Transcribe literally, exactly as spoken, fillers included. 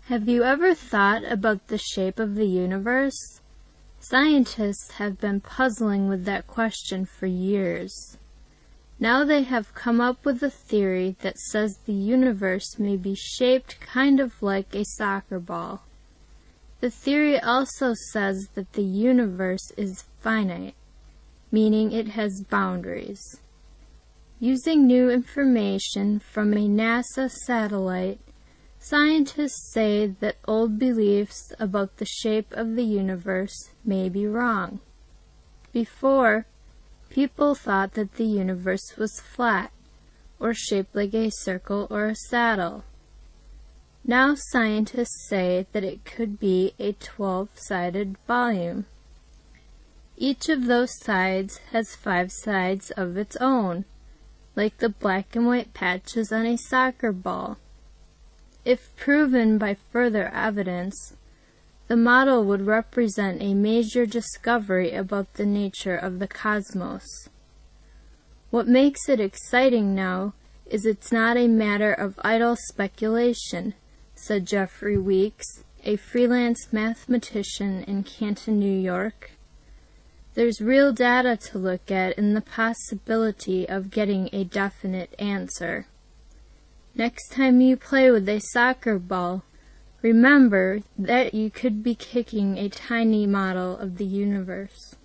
Have you ever thought about the shape of the universe? Scientists have been puzzling with that question for years. Now they have come up with a theory that says the universe may be shaped kind of like a soccer ball. The theory also says that the universe is finite, meaning it has boundaries. Using new information from a NASA satellite, scientists say that old beliefs about the shape of the universe may be wrong. Before, people thought that the universe was flat, or shaped like a circle or a saddle. Now scientists say that it could be a twelve-sided volume. Each of those sides has five sides of its own, like the black and white patches on a soccer ball. If proven by further evidence, the model would represent a major discovery about the nature of the cosmos. What makes it exciting now is it's not a matter of idle speculation, said Jeffrey Weeks, a freelance mathematician in Canton, New York. There's real data to look at and the possibility of getting a definite answer. Next time you play with a soccer ball, remember that you could be kicking a tiny model of the universe.